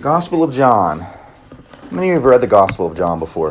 Gospel of John. How many of you have read the Gospel of John before?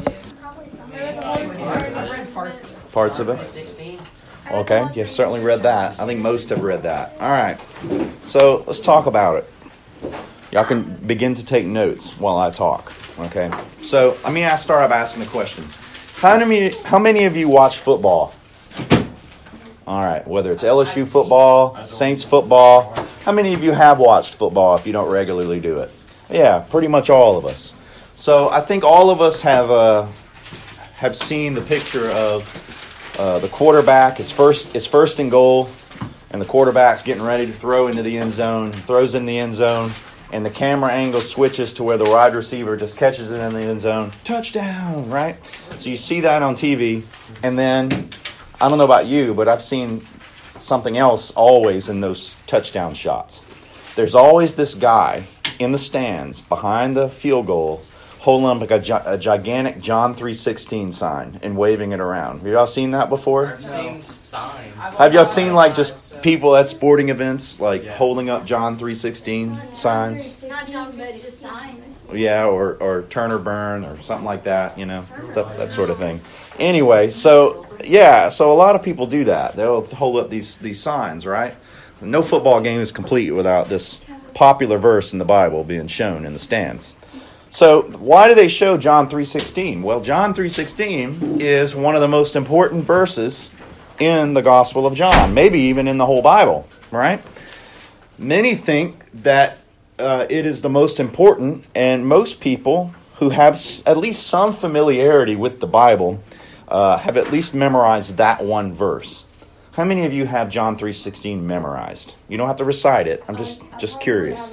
Parts of it? Okay, you've certainly read that. I think most have read that. All right, so let's talk about it. Y'all can begin to take notes while I talk. Okay, so let me start off asking a question. How many of you watch football? All right, whether it's LSU football, Saints football. How many of you have watched football if you don't regularly do it? Yeah, pretty much all of us. So I think all of us have seen the picture of the quarterback. It's first and goal, and the quarterback's getting ready to throw into the end zone, throws in the end zone, and the camera angle switches to where the wide receiver just catches it in the end zone. Touchdown, right? So you see that on TV, and then, I don't know about you, but I've seen something else always in those touchdown shots. There's always this guy in the stands behind the field goal holding up a gigantic John 3:16 sign and waving it around. Have y'all seen that before? I've seen signs. Have y'all seen just people at sporting events holding up John 3:16 signs? Not John, but just signs. Yeah, or Turner Burn or something like that, that sort of thing. Anyway, so a lot of people do that. They'll hold up these signs, right? No football game is complete without this popular verse in the Bible being shown in the stands. So why do they show John 3:16? Well, John 3:16 is one of the most important verses in the Gospel of John, maybe even in the whole Bible, right? Many think that it is the most important, and most people who have at least some familiarity with the Bible have at least memorized that one verse. How many of you have John 3:16 memorized? You don't have to recite it. I'm just curious.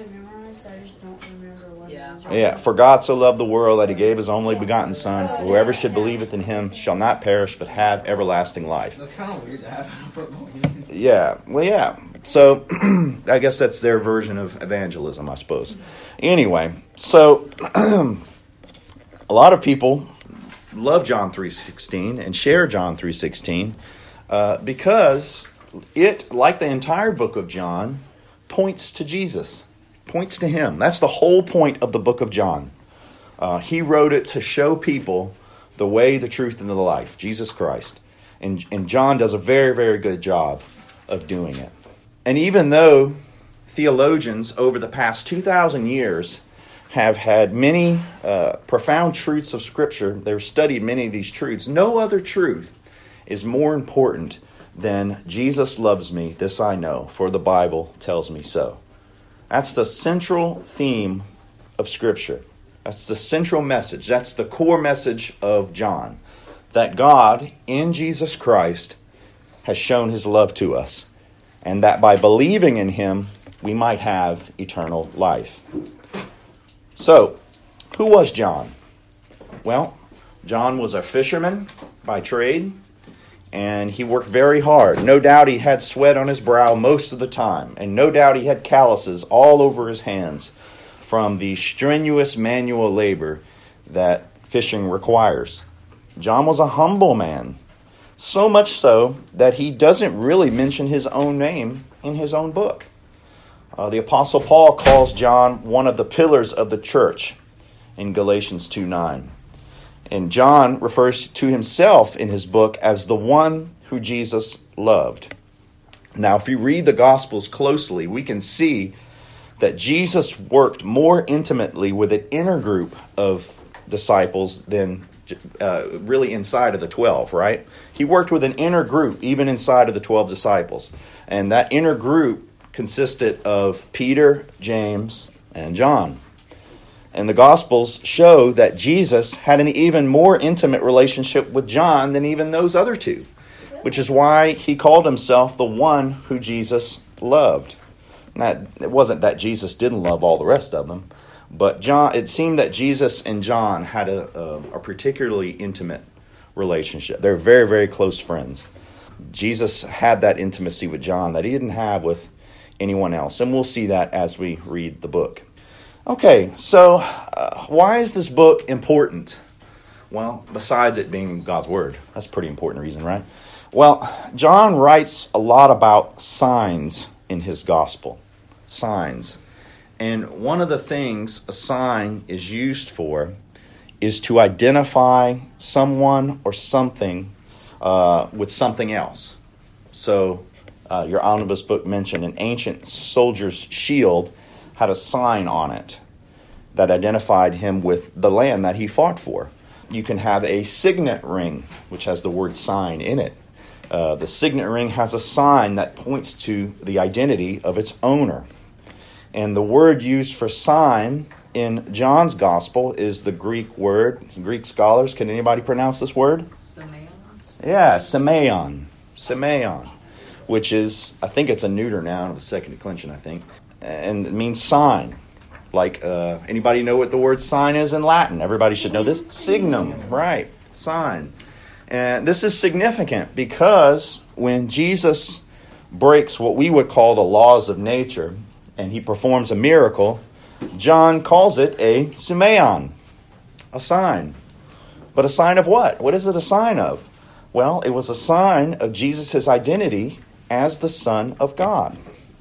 Yeah, for God so loved the world that he gave his only begotten Son. Whoever should believeth in him shall not perish but have everlasting life. That's kind of weird to have in a football game. Yeah, well, yeah. So I guess that's their version of evangelism, I suppose. Anyway, so a lot of people love John 3:16 and share John 3:16 because it, like the entire book of John, points to Jesus. Points to him. That's the whole point of the book of John. He wrote it to show people the way, the truth, and the life, Jesus Christ. And John does a very, very good job of doing it. And even though theologians over the past 2,000 years have had many profound truths of Scripture, they've studied many of these truths, no other truth is more important than Jesus loves me, this I know, for the Bible tells me so. That's the central theme of Scripture. That's the central message. That's the core message of John. That God, in Jesus Christ, has shown his love to us. And that by believing in him, we might have eternal life. So, who was John? Well, John was a fisherman by trade. And he worked very hard. No doubt he had sweat on his brow most of the time. And no doubt he had calluses all over his hands from the strenuous manual labor that fishing requires. John was a humble man. So much so that he doesn't really mention his own name in his own book. The Apostle Paul calls John one of the pillars of the church in Galatians 2:9. And John refers to himself in his book as the one who Jesus loved. Now, if you read the Gospels closely, we can see that Jesus worked more intimately with an inner group of disciples than really inside of the 12, right? He worked with an inner group even inside of the 12 disciples. And that inner group consisted of Peter, James, and John. And the Gospels show that Jesus had an even more intimate relationship with John than even those other two, which is why he called himself the one who Jesus loved. It wasn't that Jesus didn't love all the rest of them, but it seemed that Jesus and John had a particularly intimate relationship. They're very, very close friends. Jesus had that intimacy with John that he didn't have with anyone else, and we'll see that as we read the book. Okay, so why is this book important? Well, besides it being God's Word. That's a pretty important reason, right? Well, John writes a lot about signs in his gospel. Signs. And one of the things a sign is used for is to identify someone or something with something else. So your omnibus book mentioned an ancient soldier's shield had a sign on it that identified him with the land that he fought for. You can have a signet ring, which has the word sign in it. The signet ring has a sign that points to the identity of its owner. And the word used for sign in John's gospel is the Greek word. Greek scholars, can anybody pronounce this word? Semeion? Yeah, semeion. Semeion, which is, I think it's a neuter noun of the second declension, I think. And it means sign. Like, anybody know what the word sign is in Latin? Everybody should know this. Signum, right, sign. And this is significant because when Jesus breaks what we would call the laws of nature and he performs a miracle, John calls it a semeion, a sign. But a sign of what? What is it a sign of? Well, it was a sign of Jesus' identity as the Son of God.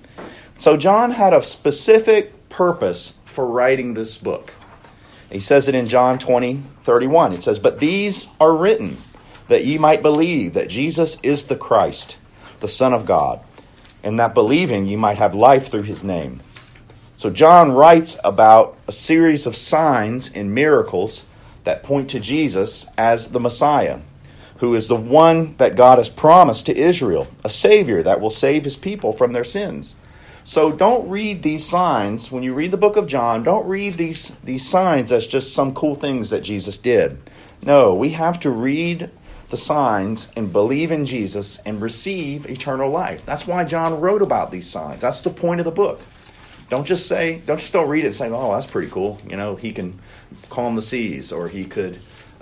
So John had a specific purpose for writing this book. He says it in John 20:31. It says, "But these are written, that ye might believe that Jesus is the Christ, the Son of God, and that believing ye might have life through his name." So John writes about a series of signs and miracles that point to Jesus as the Messiah, who is the one that God has promised to Israel, a Savior that will save his people from their sins. So don't read these signs. When you read the book of John, don't read these signs as just some cool things that Jesus did. No, we have to read the signs and believe in Jesus and receive eternal life. That's why John wrote about these signs. That's the point of the book. Don't just read it and say, "Oh, that's pretty cool. You know, he can calm the seas, or he could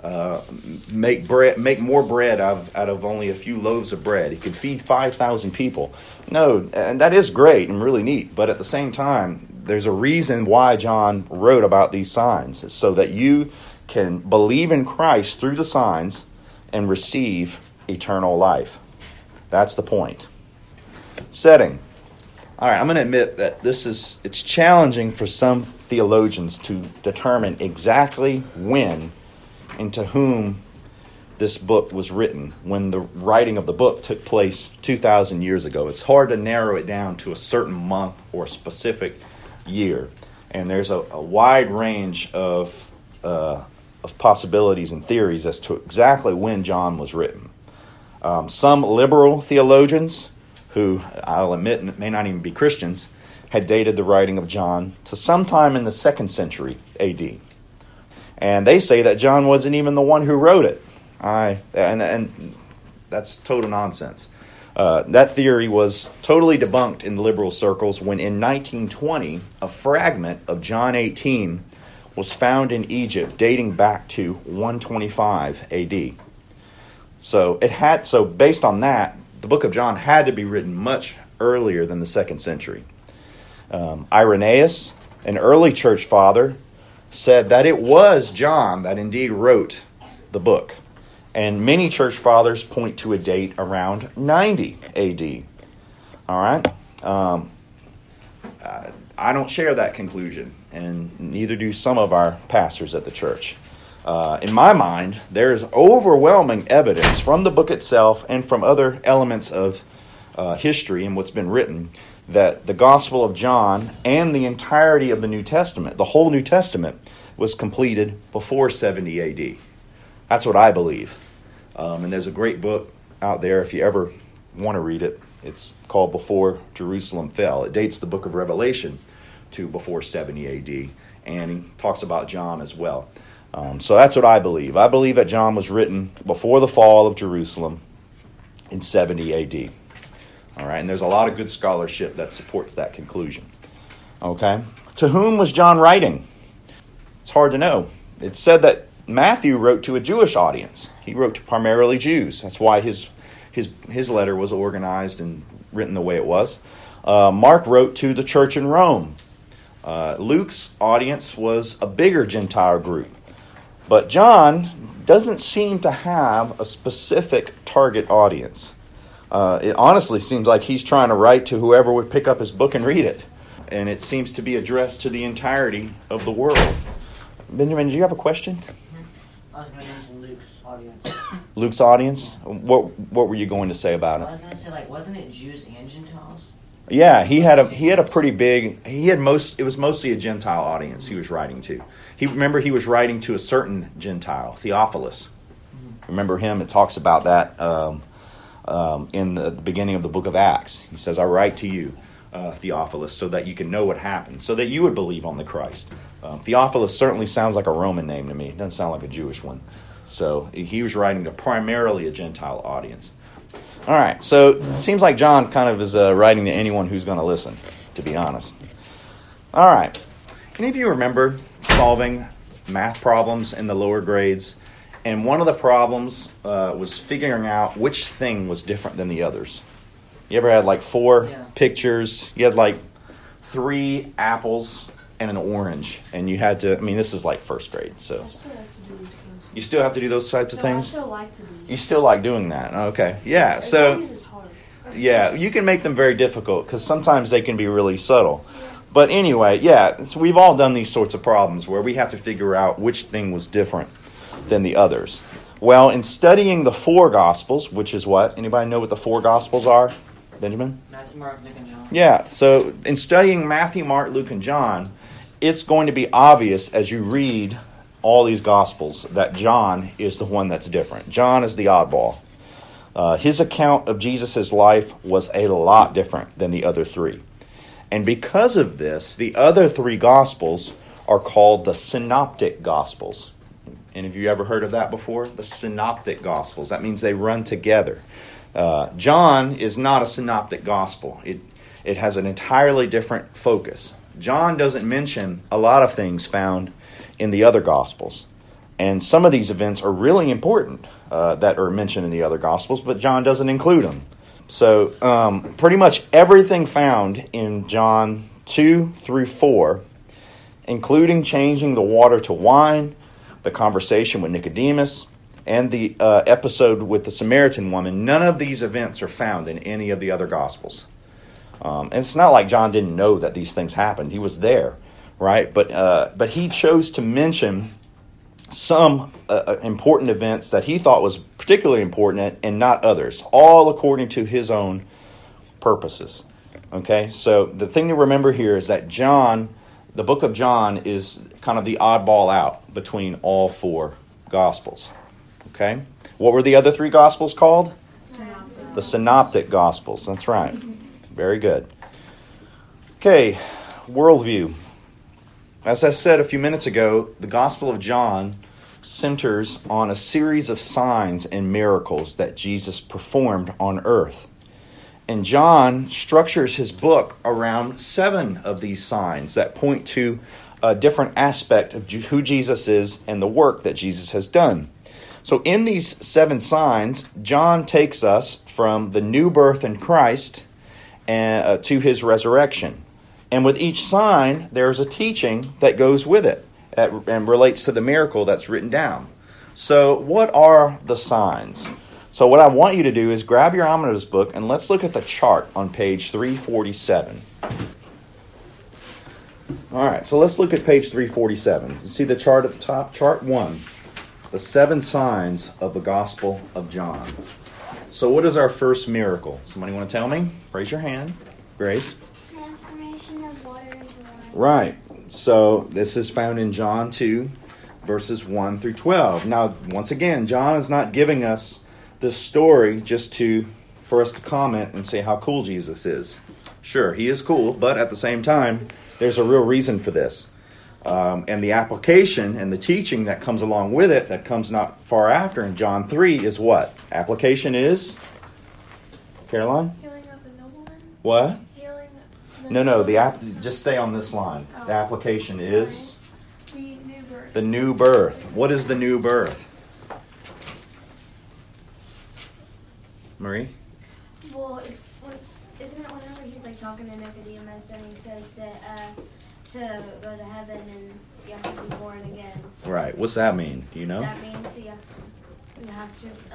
make more bread out of only a few loaves of bread. He could feed 5,000 people." No, and that is great and really neat. But at the same time, there's a reason why John wrote about these signs. It's so that you can believe in Christ through the signs and receive eternal life. That's the point. Setting. All right, I'm going to admit that it's challenging for some theologians to determine exactly when and to whom this book was written, when the writing of the book took place 2,000 years ago. It's hard to narrow it down to a certain month or a specific year. And there's a wide range of possibilities and theories as to exactly when John was written. Some liberal theologians, who I'll admit may not even be Christians, had dated the writing of John to sometime in the 2nd century AD. And they say that John wasn't even the one who wrote it. And that's total nonsense. That theory was totally debunked in liberal circles when in 1920 a fragment of John 18 was found in Egypt dating back to 125 AD. So based on that, the book of John had to be written much earlier than the 2nd century. Irenaeus, an early church father, said that it was John that indeed wrote the book. And many church fathers point to a date around 90 AD. All right? I don't share that conclusion, and neither do some of our pastors at the church. In my mind, there is overwhelming evidence from the book itself and from other elements of history and what's been written that the Gospel of John and the entirety of the New Testament, the whole New Testament, was completed before 70 AD. That's what I believe. And there's a great book out there if you ever want to read it. It's called Before Jerusalem Fell. It dates the book of Revelation to before 70 AD, and he talks about John as well. So that's what I believe. I believe that John was written before the fall of Jerusalem in 70 AD. All right, and there's a lot of good scholarship that supports that conclusion. Okay, to whom was John writing? It's hard to know. It's said that Matthew wrote to a Jewish audience. He wrote to primarily Jews. That's why his letter was organized and written the way it was. Mark wrote to the church in Rome. Luke's audience was a bigger Gentile group. But John doesn't seem to have a specific target audience. It honestly seems like he's trying to write to whoever would pick up his book and read it. and it seems to be addressed to the entirety of the world. Benjamin, do you have a question? I was going to mention Luke's audience. Luke's audience? What were you going to say about I it? was going to say, wasn't it Jews and Gentiles? Yeah, he had a pretty big. It was mostly a Gentile audience he was writing to. He was writing to a certain Gentile, Theophilus. Remember him? It talks about that in the beginning of the book of Acts. He says, "I write to you, Theophilus, so that you can know what happened, so that you would believe on the Christ." Theophilus certainly sounds like a Roman name to me. It doesn't sound like a Jewish one. So he was writing to primarily a Gentile audience. All right, so it seems like John kind of is writing to anyone who's going to listen, to be honest. All right. Any of you remember solving math problems in the lower grades? And one of the problems was figuring out which thing was different than the others. You ever had 4 pictures? You had 3 apples and an orange. And you had to, this is first grade, so. I still like to do these things. You still have to do those types of things? I still like to do these. You still like doing that? Okay. Yeah, As so. long as it's hard. Yeah, you can make them very difficult because sometimes they can be really subtle. But anyway, so we've all done these sorts of problems where we have to figure out which thing was different than the others. Well, in studying the 4 Gospels, which is what? Anybody know what the 4 Gospels are? Benjamin? Matthew, Mark, Luke, and John. Yeah, so in studying Matthew, Mark, Luke, and John, it's going to be obvious as you read all these Gospels that John is the one that's different. John is the oddball. His account of Jesus' life was a lot different than the other 3. And because of this, the other 3 Gospels are called the Synoptic Gospels. Any of you ever heard of that before? The Synoptic Gospels. That means they run together. John is not a Synoptic Gospel. It has an entirely different focus. John doesn't mention a lot of things found in the other Gospels. And some of these events are really important that are mentioned in the other Gospels, but John doesn't include them. So pretty much everything found in John 2 through 4, including changing the water to wine, the conversation with Nicodemus, and the episode with the Samaritan woman, none of these events are found in any of the other Gospels. And it's not like John didn't know that these things happened. He was there, right? But he chose to mention some important events that he thought was particularly important and not others, all according to his own purposes. Okay, so the thing to remember here is that John, the book of John, is kind of the oddball out between all 4 Gospels. Okay, what were the other 3 Gospels called? The Synoptic Gospels. That's right. Very good. Okay, worldview. As I said a few minutes ago, the Gospel of John centers on a series of signs and miracles that Jesus performed on earth. And John structures his book around 7 of these signs that point to a different aspect of who Jesus is and the work that Jesus has done. So in these 7 signs, John takes us from the new birth in Christ to his resurrection. And with each sign, there's a teaching that goes with it and relates to the miracle that's written down. So what are the signs? So what I want you to do is grab your omnibus book and let's look at the chart on page 347. All right, so let's look at page 347. You see the chart at the top? Chart 1, the 7 signs of the Gospel of John. So what is our first miracle? Somebody want to tell me? Raise your hand. Grace? Transformation of water into wine. Right. So this is found in John 2, verses 1 through 12. Now, once again, John is not giving us this story just for us to comment and say how cool Jesus is. Sure, he is cool, but at the same time, there's a real reason for this. And the application and the teaching that comes along with it, that comes not far after in John 3, is what? Application is? Caroline? Healing of the nobleman. What? Healing. No. Just stay on this line. The application is? The new birth. The new birth. What is the new birth? Marie? Well, isn't it whenever he's talking to Nicodemus and he says that to go to heaven and you have to be born again. Right. What's that mean? Do you know? That means you have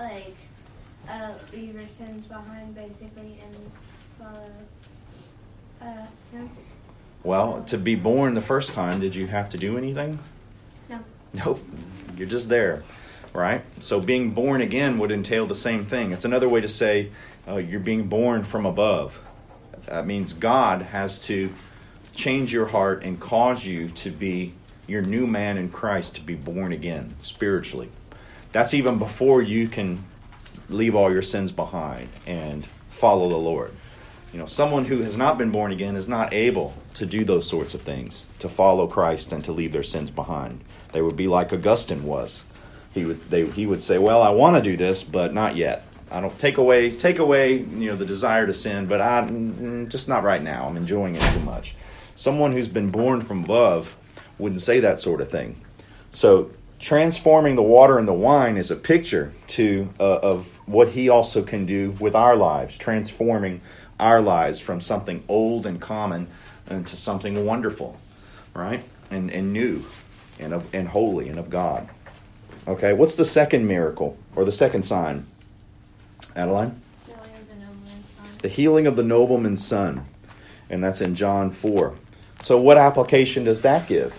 to leave your sins behind basically and follow him. Well, to be born the first time, did you have to do anything? No. Nope. You're just there, right? So being born again would entail the same thing. It's another way to say you're being born from above. That means God has to change your heart and cause you to be your new man in Christ, to be born again spiritually. That's even before you can leave all your sins behind and follow the Lord. Someone who has not been born again is not able to do those sorts of things, to follow Christ and to leave their sins behind. They would be like Augustine was. He would say, well, I want to do this, but not yet. I don't take away the desire to sin, but just not right now. I'm enjoying it too much. Someone who's been born from above wouldn't say that sort of thing. So transforming the water into wine is a picture of what he also can do with our lives, transforming our lives from something old and common into something wonderful, right? And new and holy and of God. Okay, what's the second miracle or the second sign? Adeline? The healing of the nobleman's son. And that's in John 4. So what application does that give?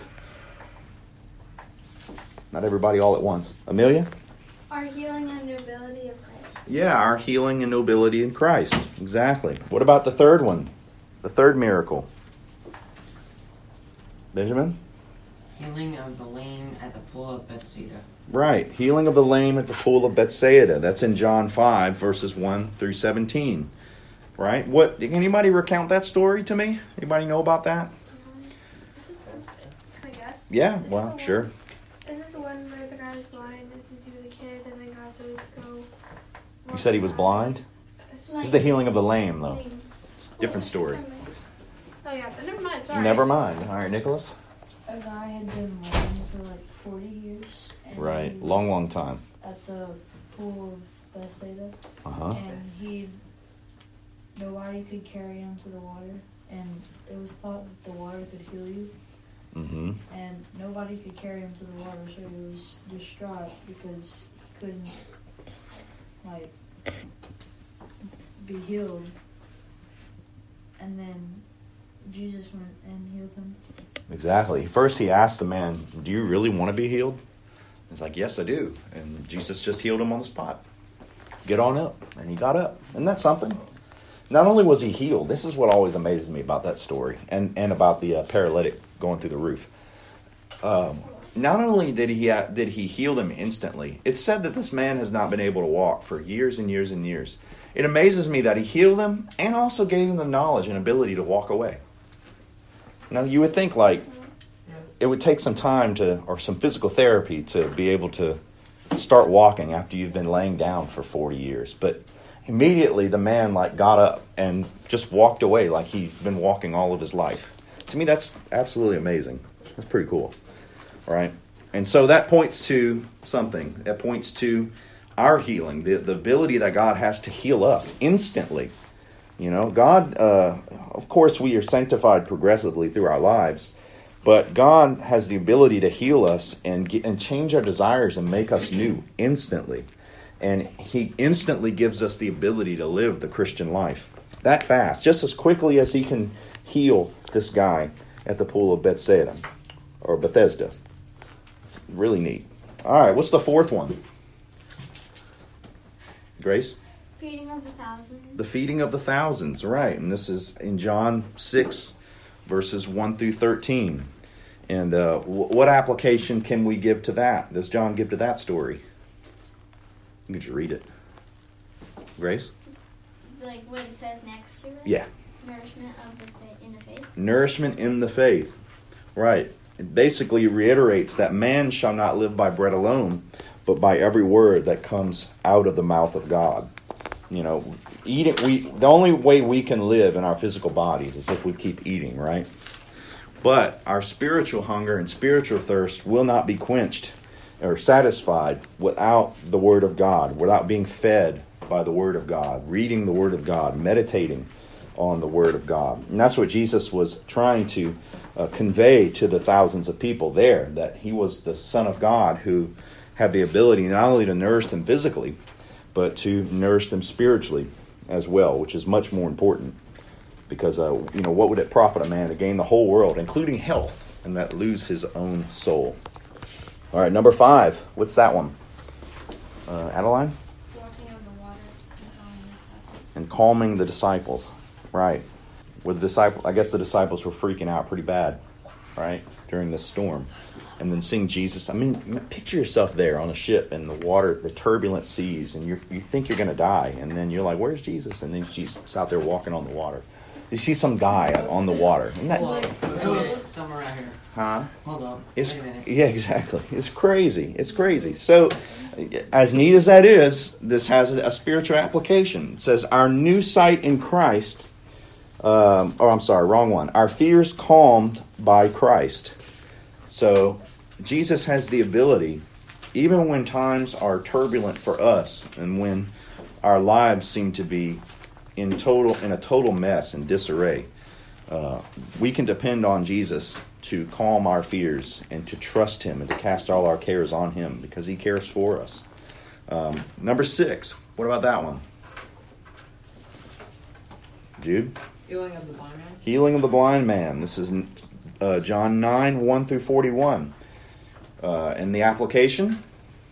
Not everybody all at once. Amelia? Our healing and nobility of Christ. Yeah, our healing and nobility in Christ. Exactly. What about the third one? The third miracle? Benjamin? Healing of the lame at the pool of Bethsaida. Right. Healing of the lame at the pool of Bethsaida. That's in John 5, verses 1 through 17. Right? Can anybody recount that story to me? Anybody know about that? I guess. Yeah, Is well, sure. Is it the one where the guy was blind and since he was a kid and then God says go... You said he was blind? This is the healing of the lame, though. Different story. Oh yeah, but never mind, sorry. Never mind. All right, Nicholas? A guy had been blind for like 40 years. And Right. he was Long time. At the pool of Bethsaida. Uh-huh. And nobody could carry him to the water. And it was thought that the water could heal you. Mm-hmm. And nobody could carry him to the water, so he was distraught because he couldn't, be healed. And then Jesus went and healed him. Exactly. First he asked the man, do you really want to be healed? He's like, yes, I do. And Jesus just healed him on the spot. Get on up. And he got up. Isn't that something? Not only was he healed, this is what always amazes me about that story and about the paralytic going through the roof. Not only did he heal them instantly, it's said that this man has not been able to walk for years and years and years. It amazes me that he healed them and also gave them the knowledge and ability to walk away. Now, you would think it would take some time or some physical therapy to be able to start walking after you've been laying down for 40 years. But immediately the man got up and just walked away like he's been walking all of his life. To me, that's absolutely amazing. That's pretty cool, right? And so that points to something. That points to our healing, the ability that God has to heal us instantly. God, of course, we are sanctified progressively through our lives, but God has the ability to heal us and change our desires and make us new instantly. And he instantly gives us the ability to live the Christian life that fast, just as quickly as he can heal this guy at the pool of Bethsaida or Bethesda. It's really neat. All right, what's the fourth one? Grace? Feeding of the thousands. The feeding of the thousands, right. And this is in John 6, verses 1 through 13. And what application can we give to that? Does John give to that story? You can just read it. Grace? Like what it says next to it? Yeah. Nourishment in the faith. Nourishment in the faith. Right. It basically reiterates that man shall not live by bread alone, but by every word that comes out of the mouth of God. The only way we can live in our physical bodies is if we keep eating, right? But our spiritual hunger and spiritual thirst will not be quenched or satisfied without the Word of God, without being fed by the Word of God, reading the Word of God, meditating on the Word of God. And that's what Jesus was trying to convey to the thousands of people there, that he was the Son of God who had the ability not only to nourish them physically, but to nourish them spiritually as well, which is much more important. Because, what would it profit a man to gain the whole world, including health, and that lose his own soul? All right, number 5. What's that one? Adeline? Walking on the water and calming the disciples. And calming the disciples. Right. I guess the disciples were freaking out pretty bad, right, during this storm. And then seeing Jesus, picture yourself there on a ship in the water, the turbulent seas, and you think you're going to die. And then you're like, where's Jesus? And then Jesus out there walking on the water. You see some guy on the water. Isn't that... Hold up. Somewhere right here. Huh? Hold up. It's, Wait a minute. yeah, exactly. It's crazy. It's crazy. So, as neat as that is, this has a spiritual application. It says, our new sight in Christ... wrong one. Our fears calmed by Christ. So, Jesus has the ability, even when times are turbulent for us, and when our lives seem to be in a total mess and disarray, we can depend on Jesus to calm our fears and to trust Him and to cast all our cares on Him because He cares for us. Number 6. What about that one? Jude? Healing of the blind man. Healing of the blind man. This is John 9, 1 through 41. And the application?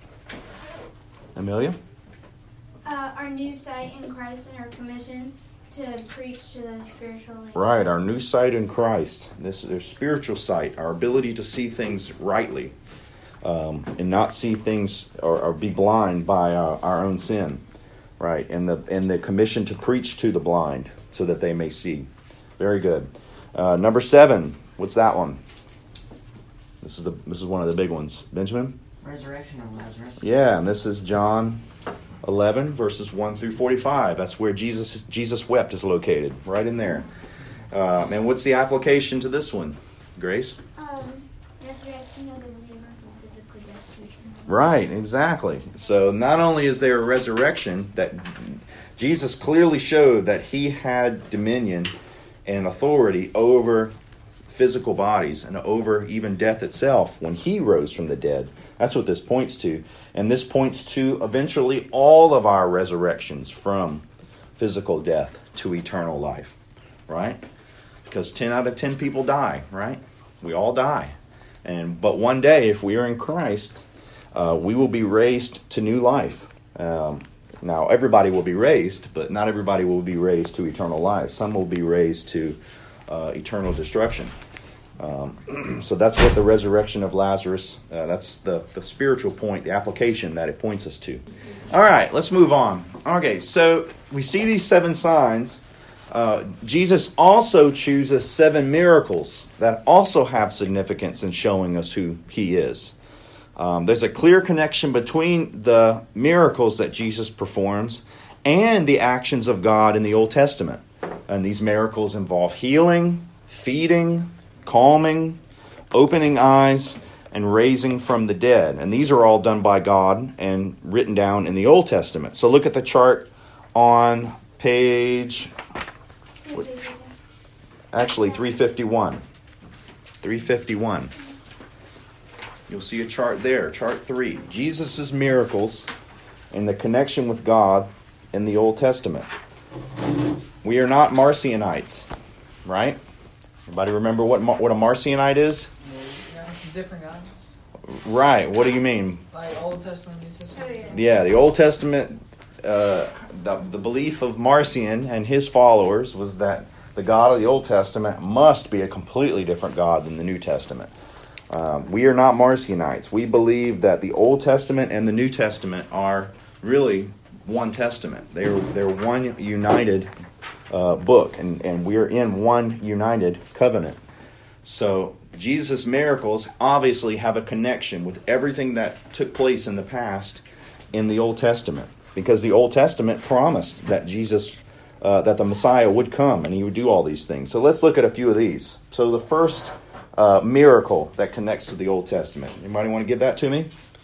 Amelia? Our new sight in Christ and our commission to preach to the spiritually. Right, our new sight in Christ. This is our spiritual sight, our ability to see things rightly, and not see things or be blind by our own sin. Right, and the commission to preach to the blind so that they may see. Very good. Number 7. What's that one? This is one of the big ones. Benjamin? Resurrection of Lazarus. Yeah, and this is John 11, verses 1 through 45. That's where Jesus wept is located, right in there. And what's the application to this one, Grace? Resurrection of the believer from physical death to eternal life. Right, exactly. So not only is there a resurrection, that Jesus clearly showed that He had dominion and authority over physical bodies and over even death itself when He rose from the dead. That's what this points to. And this points to eventually all of our resurrections from physical death to eternal life. Right? Because 10 out of 10 people die, right? We all die. But one day, if we are in Christ, we will be raised to new life. Now, everybody will be raised, but not everybody will be raised to eternal life. Some will be raised to eternal destruction. So that's what the resurrection of Lazarus, that's the spiritual point, the application that it points us to. All right, let's move on. Okay, so we see these 7 signs. Jesus also chooses 7 miracles that also have significance in showing us who He is. There's a clear connection between the miracles that Jesus performs and the actions of God in the Old Testament. And these miracles involve healing, feeding, calming, opening eyes, and raising from the dead. And these are all done by God and written down in the Old Testament. So look at the chart on page, actually 351. 351. You'll see a chart there, chart 3. Jesus' miracles and the connection with God in the Old Testament. We are not Marcionites, right? Anybody remember what a Marcionite is? Yeah, it's a different God. Right. What do you mean? Like Old Testament, New Testament. Oh, yeah. Yeah, the Old Testament, the belief of Marcion and his followers was that the God of the Old Testament must be a completely different God than the New Testament. We are not Marcionites. We believe that the Old Testament and the New Testament are really one testament. They're one united book, and we're in one united covenant. So Jesus' miracles obviously have a connection with everything that took place in the past in the Old Testament, because the Old Testament promised that that the Messiah would come and He would do all these things. So let's look at a few of these. So the first miracle that connects to the Old Testament. Anybody want to give that to me?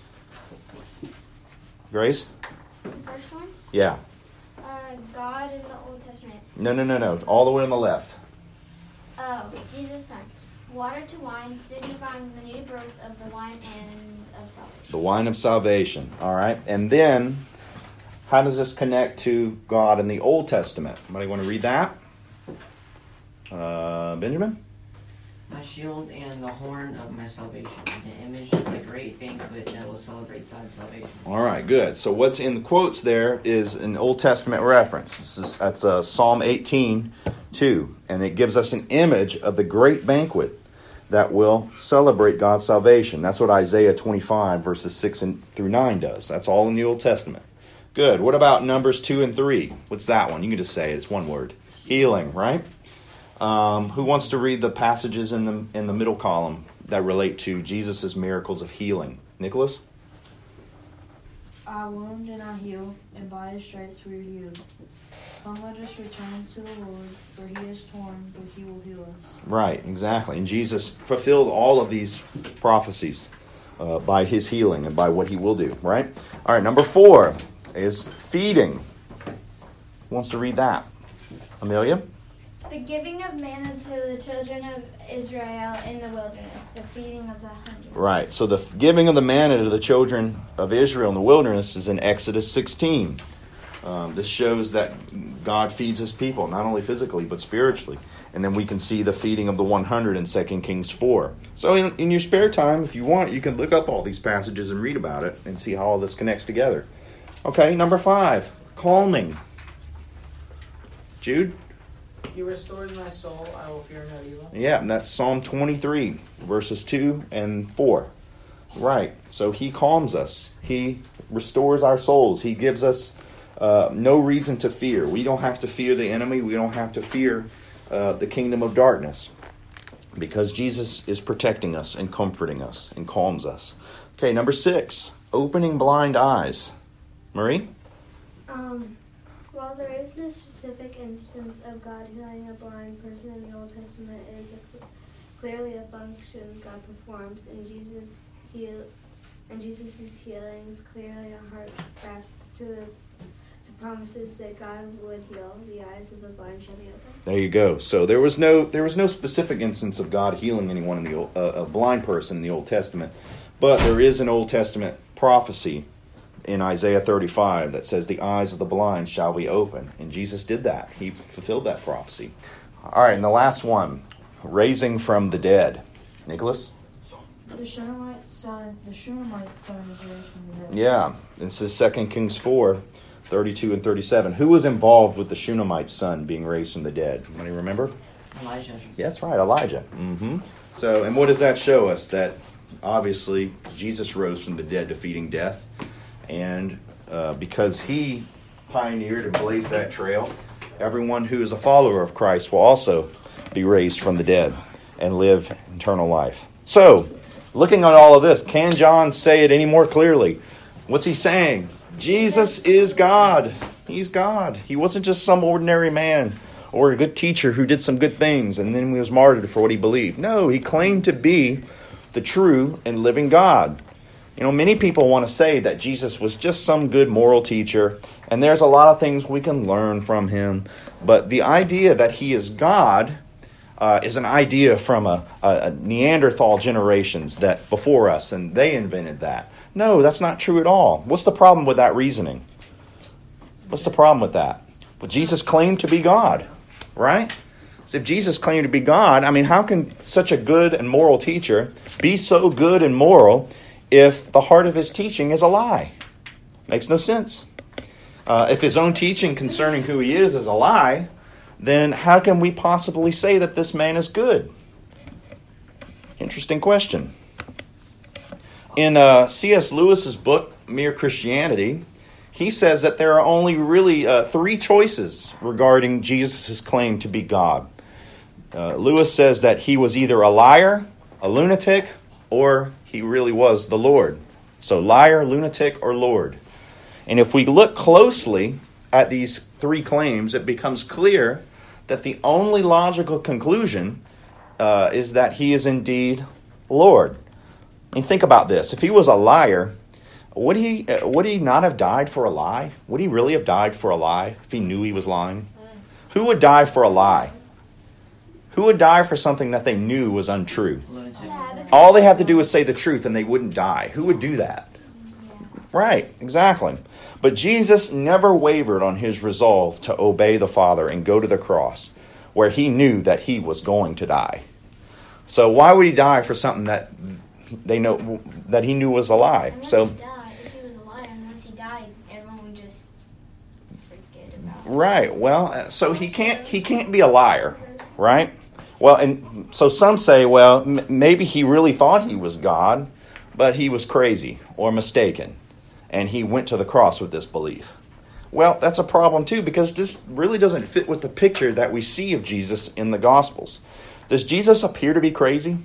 Grace? The first one? Yeah. God in the Old Testament. No. All the way on the left. Oh, Jesus' Son. Water to wine, signifying the new birth of the wine and of salvation. The wine of salvation. All right. And then, how does this connect to God in the Old Testament? Anybody want to read that? Benjamin? My shield and the horn of my salvation, the image of the great banquet that will celebrate God's salvation. All right, good. So what's in the quotes there is an Old Testament reference. That's Psalm 18:2, and it gives us an image of the great banquet that will celebrate God's salvation. That's what Isaiah 25 verses 6 through 9 does. That's all in the Old Testament. Good. What about Numbers 2 and 3? What's that one? You can just say it. It's one word. Healing, right? Who wants to read the passages in the middle column that relate to Jesus' miracles of healing? Nicholas? I wound and I heal, and by his stripes we are healed. Come, let us return to the Lord, for he is torn, but he will heal us. Right, exactly. And Jesus fulfilled all of these prophecies by his healing and by what he will do, right? All right, number 4 is feeding. Who wants to read that? Amelia? The giving of manna to the children of Israel in the wilderness, the feeding of the 100. Right, so the giving of the manna to the children of Israel in the wilderness is in Exodus 16. This shows that God feeds his people, not only physically, but spiritually. And then we can see the feeding of the 100 in 2 Kings 4. So in your spare time, if you want, you can look up all these passages and read about it and see how all this connects together. Okay, number 5, calming. Jude? He restores my soul, I will fear no evil. Yeah, and that's Psalm 23, verses 2 and 4. Right, so he calms us. He restores our souls. He gives us no reason to fear. We don't have to fear the enemy. We don't have to fear the kingdom of darkness, because Jesus is protecting us and comforting us and calms us. Okay, number 6, opening blind eyes. Marie? While there is no specific instance of God healing a blind person in the Old Testament, it is clearly a function God performs, and Jesus' healings clearly a heart back to the promises that God would heal. The eyes of the blind shall be opened. There you go. So there was no specific instance of God healing anyone in the a blind person in the Old Testament, but there is an Old Testament prophecy in Isaiah 35 that says the eyes of the blind shall be open. And Jesus did that. He fulfilled that prophecy. All right, and the last one, raising from the dead. Nicholas? The Shunammite son is raised from the dead. Yeah, this is 2 Kings 4, 32 and 37. Who was involved with the Shunammite son being raised from the dead? Anybody remember? Elijah. Yeah, that's right, Elijah. Mm-hmm. So, and what does that show us? That obviously Jesus rose from the dead, defeating death. And because he pioneered and blazed that trail, everyone who is a follower of Christ will also be raised from the dead and live eternal life. So, looking at all of this, can John say it any more clearly? What's he saying? Jesus is God. He's God. He wasn't just some ordinary man or a good teacher who did some good things and then he was martyred for what he believed. No, he claimed to be the true and living God. You know, many people want to say that Jesus was just some good moral teacher, and there's a lot of things we can learn from him. But the idea that he is God is an idea from a Neanderthal generations that before us, and they invented that. No, that's not true at all. What's the problem with that reasoning? What's the problem with that? Well, Jesus claimed to be God, right? So if Jesus claimed to be God, I mean, how can such a good and moral teacher be so good and moral if the heart of his teaching is a lie? Makes no sense. If his own teaching concerning who he is a lie, then how can we possibly say that this man is good? Interesting question. In C.S. Lewis's book, Mere Christianity, he says that there are only really 3 choices regarding Jesus' claim to be God. Lewis says that he was either a liar, a lunatic, or he really was the Lord. So liar, lunatic, or Lord. And if we look closely at these 3 claims, it becomes clear that the only logical conclusion is that he is indeed Lord. I mean, think about this. If he was a liar, would he not have died for a lie? Would he really have died for a lie if he knew he was lying? Who would die for a lie? Who would die for something that they knew was untrue? All they have to do is say the truth and they wouldn't die. Who would do that? Right, exactly. But Jesus never wavered on his resolve to obey the Father and go to the cross. where he knew that he was going to die. So why would he die for something that they know that he knew was a lie? Unless So he died, if he was a liar, and once he died, everyone would just forget about it. right, well, so he can't be a liar, right? Well, and so some say, well, maybe he really thought he was God, but he was crazy or mistaken, and he went to the cross with this belief. Well, that's a problem too, because this really doesn't fit with the picture that we see of Jesus in the Gospels. Does Jesus appear to be crazy?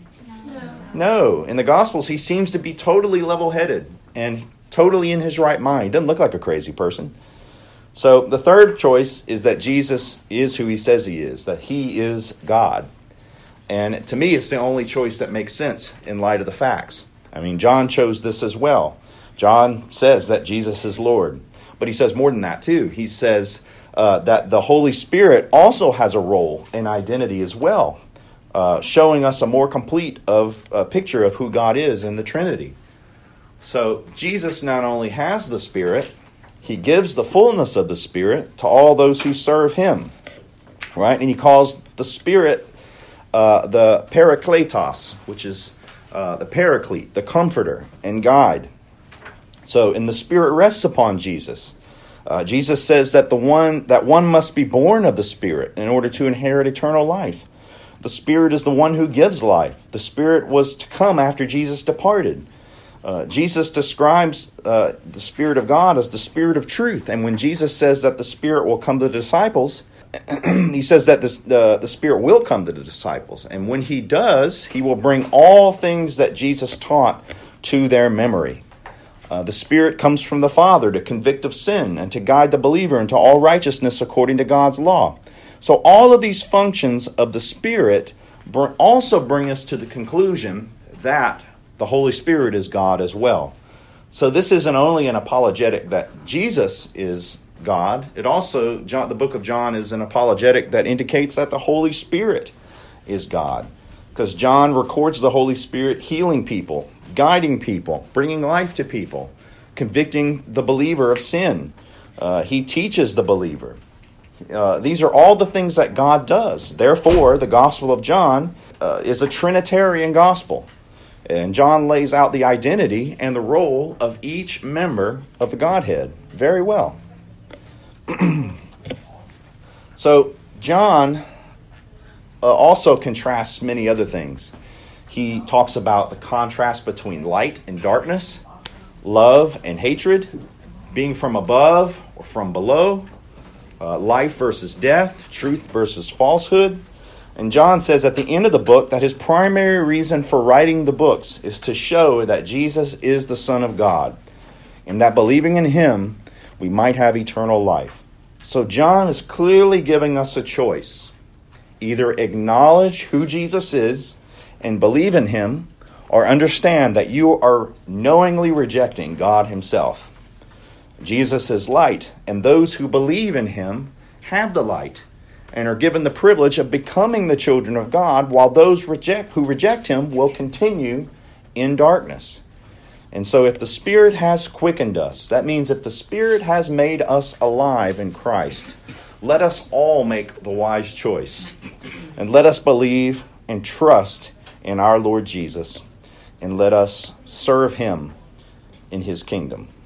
No. In the Gospels, he seems to be totally level-headed and totally in his right mind. He doesn't look like a crazy person. So the third choice is that Jesus is who he says he is, that he is God. And to me, it's the only choice that makes sense in light of the facts. I mean, John chose this as well. John says that Jesus is Lord. But he says more than that, too. He says that the Holy Spirit also has a role in identity as well, showing us a more complete picture of who God is in the Trinity. So Jesus not only has the Spirit, he gives the fullness of the Spirit to all those who serve him. Right? And he calls the Spirit the Parakletos, which is the Paraclete, the Comforter and Guide. So, and the Spirit rests upon Jesus. Jesus says that one must be born of the Spirit in order to inherit eternal life. The Spirit is the one who gives life. The Spirit was to come after Jesus departed. Jesus describes the Spirit of God as the Spirit of truth. And when Jesus says that the Spirit will come to the disciples, he says that the Spirit will come to the disciples. And when he does, he will bring all things that Jesus taught to their memory. The Spirit comes from the Father to convict of sin and to guide the believer into all righteousness according to God's law. So all of these functions of the Spirit also bring us to the conclusion that the Holy Spirit is God as well. So this isn't only an apologetic that Jesus is God. It also, the book of John is an apologetic that indicates that the Holy Spirit is God. Because John records the Holy Spirit healing people, guiding people, bringing life to people, convicting the believer of sin. He teaches the believer. These are all the things that God does. Therefore, the Gospel of John is a Trinitarian gospel. And John lays out the identity and the role of each member of the Godhead very well. So, John also contrasts many other things. He talks about the contrast between light and darkness, love and hatred, being from above or from below, life versus death, truth versus falsehood. And John says at the end of the book that his primary reason for writing the books is to show that Jesus is the Son of God, and that believing in him, we might have eternal life. So John is clearly giving us a choice. Either acknowledge who Jesus is and believe in him, or understand that you are knowingly rejecting God himself. Jesus is light, and those who believe in him have the light and are given the privilege of becoming the children of God, while those who reject him will continue in darkness. And so if the Spirit has quickened us, that means if the Spirit has made us alive in Christ, let us all make the wise choice. And let us believe and trust in our Lord Jesus. And let us serve him in his kingdom.